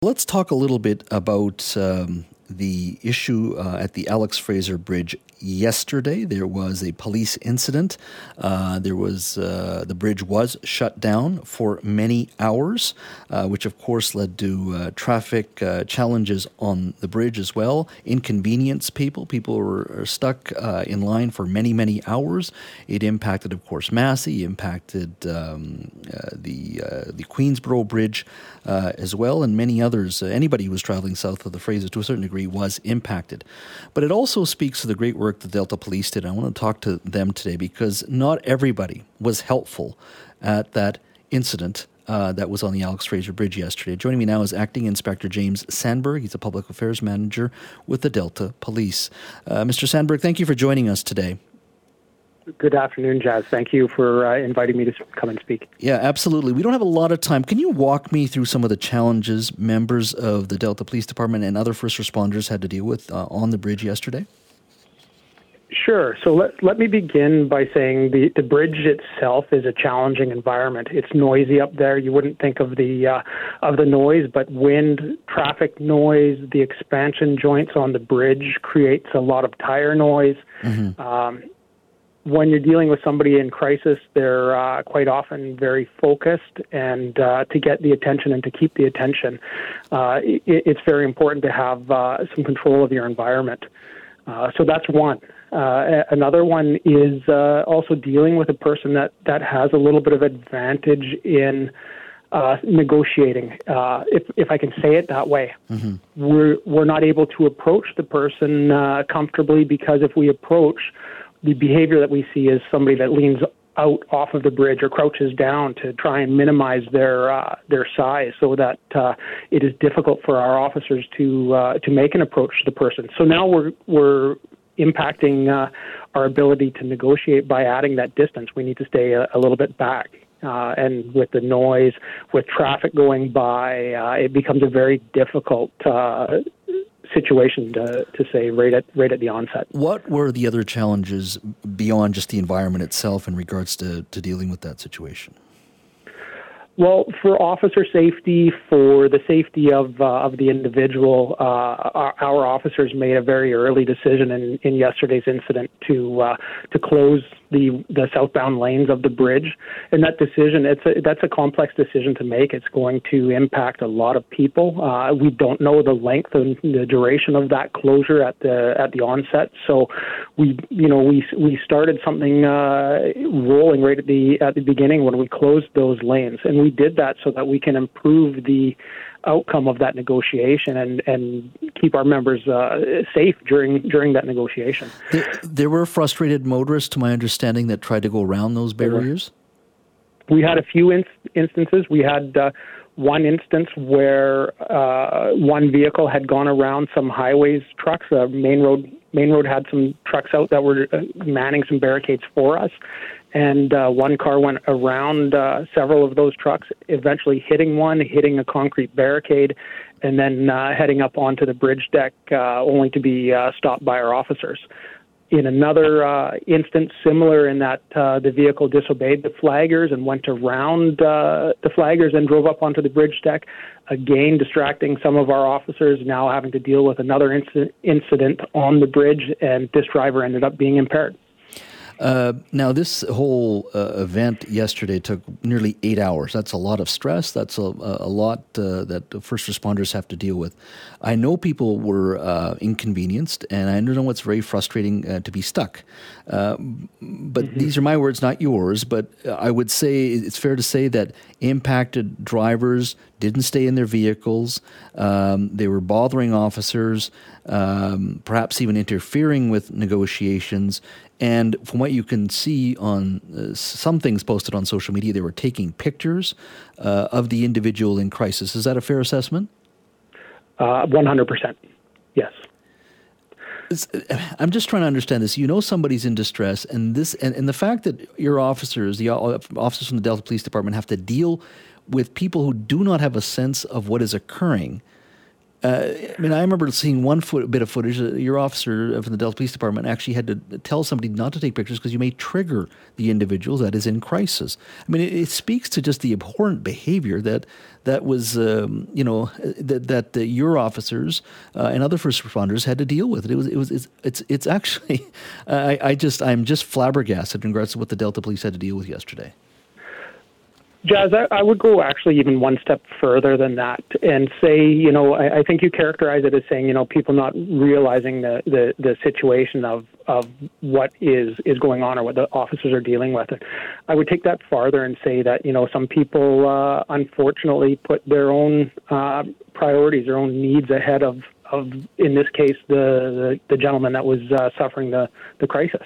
Let's talk a little bit about the issue at the Alex Fraser Bridge yesterday. There was a police incident. The bridge was shut down for many hours, which of course led to traffic challenges on the bridge as well. Inconvenienced people. People were stuck in line for many, many hours. It impacted, of course, Massey, impacted the Queensboro Bridge as well, and many others. Anybody who was traveling south of the Fraser to a certain degree was impacted. But it also speaks to the great work the Delta Police did. I want to talk to them today because not everybody was helpful at that incident that was on the Alex Fraser Bridge yesterday. Joining me now is Acting Inspector James Sandberg. He's a Public Affairs Manager with the Delta Police. Mr. Sandberg, thank you for joining us today. Good afternoon, Jazz. Thank you for inviting me to come and speak. Yeah, absolutely. We don't have a lot of time. Can you walk me through some of the challenges members of the Delta Police Department and other first responders had to deal with on the bridge yesterday? Sure. So let me begin by saying the bridge itself is a challenging environment. It's noisy up there. You wouldn't think of the noise, but wind, traffic noise, the expansion joints on the bridge creates a lot of tire noise. Mm-hmm. When you're dealing with somebody in crisis, they're quite often very focused, and to get the attention and to keep the attention, it's very important to have some control of your environment. So that's one. Another one is also dealing with a person that has a little bit of advantage in negotiating, if I can say it that way. Mm-hmm. We're not able to approach the person comfortably because if we approach, the behavior that we see is somebody that leans out off of the bridge or crouches down to try and minimize their size, so that it is difficult for our officers to make an approach to the person. So now we're impacting our ability to negotiate by adding that distance. We need to stay a little bit back. And with the noise, with traffic going by, it becomes a very difficult situation to say right at the onset. What were the other challenges beyond just the environment itself in regards to dealing with that situation? Well, for officer safety, for the safety of the individual, our officers made a very early decision in yesterday's incident to close the southbound lanes of the bridge. And that decision, that's a complex decision to make. It's going to impact a lot of people. We don't know the length and the duration of that closure at the onset. So we started something rolling right at the beginning when we closed those lanes, and we did that so that we can improve the outcome of that negotiation and keep our members safe during that negotiation. There were frustrated motorists, to my understanding, that tried to go around those barriers? We had a few instances. We had one instance where one vehicle had gone around some highways trucks. Main Road had some trucks out that were manning some barricades for us. And one car went around several of those trucks, eventually hitting a concrete barricade, and then heading up onto the bridge deck, only to be stopped by our officers. In another instance, similar in that the vehicle disobeyed the flaggers and went around the flaggers and drove up onto the bridge deck, again distracting some of our officers, now having to deal with another incident on the bridge, and this driver ended up being impaired. Now, this whole event yesterday took nearly 8 hours. That's a lot of stress. That's a lot that first responders have to deal with. I know people were inconvenienced, and I know it's very frustrating to be stuck. But mm-hmm. These are my words, not yours. But I would say it's fair to say that impacted drivers didn't stay in their vehicles. They were bothering officers, perhaps even interfering with negotiations. And from what you can see on some things posted on social media, they were taking pictures of the individual in crisis. Is that a fair assessment? 100%. Yes. I'm just trying to understand this. You know somebody's in distress, and the fact that your officers, the officers from the Delta Police Department, have to deal with people who do not have a sense of what is occurring. I remember seeing one bit of footage. Your officer from the Delta Police Department actually had to tell somebody not to take pictures because you may trigger the individual that is in crisis. I mean, it speaks to just the abhorrent behavior that was, that your officers and other first responders had to deal with. It's actually, I'm just flabbergasted in regards to what the Delta Police had to deal with yesterday. Jazz, I would go actually even one step further than that and say, I think you characterize it as saying, people not realizing the situation of what is going on or what the officers are dealing with. And I would take that farther and say that, some people unfortunately put their own priorities, their own needs ahead of in this case, the gentleman that was suffering the crisis.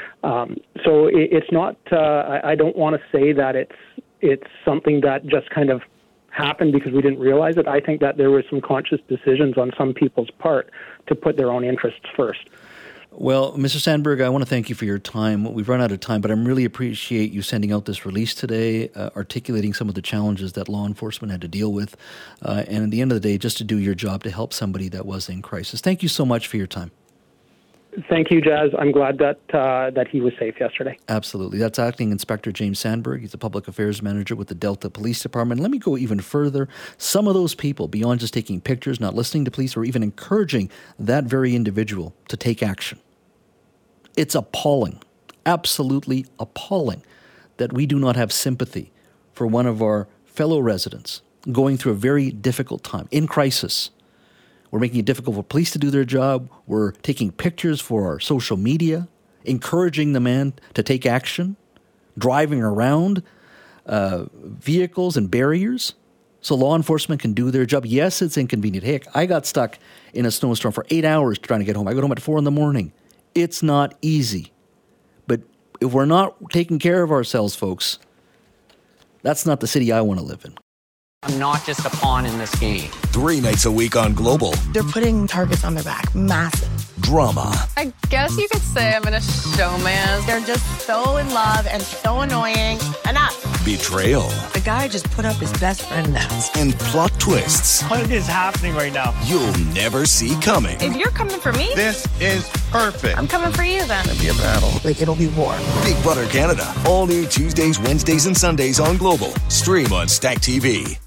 So it's not, I don't want to say that it's something that just kind of happened because we didn't realize it. I think that there were some conscious decisions on some people's part to put their own interests first. Well, Mr. Sandberg, I want to thank you for your time. We've run out of time, but I really appreciate you sending out this release today, articulating some of the challenges that law enforcement had to deal with, and at the end of the day, just to do your job to help somebody that was in crisis. Thank you so much for your time. Thank you, Jazz. I'm glad that he was safe yesterday. Absolutely. That's Acting Inspector James Sandberg. He's a Public Affairs Manager with the Delta Police Department. Let me go even further. Some of those people, beyond just taking pictures, not listening to police, or even encouraging that very individual to take action. It's appalling, absolutely appalling, that we do not have sympathy for one of our fellow residents going through a very difficult time, in crisis. We're making it difficult for police to do their job. We're taking pictures for our social media, encouraging the man to take action, driving around vehicles and barriers so law enforcement can do their job. Yes, it's inconvenient. Heck, I got stuck in a snowstorm for 8 hours trying to get home. I got home at 4 a.m. It's not easy. But if we're not taking care of ourselves, folks, that's not the city I want to live in. I'm not just a pawn in this game. 3 nights a week on Global. They're putting targets on their back. Massive. Drama. I guess you could say I'm in a showman. They're just so in love and so annoying. Enough. Betrayal. The guy just put up his best friend now. And plot twists. What is happening right now? You'll never see coming. If you're coming for me, this is perfect. I'm coming for you then. It'll be a battle. It'll be war. Big Brother Canada. All new Tuesdays, Wednesdays, and Sundays on Global. Stream on Stack TV.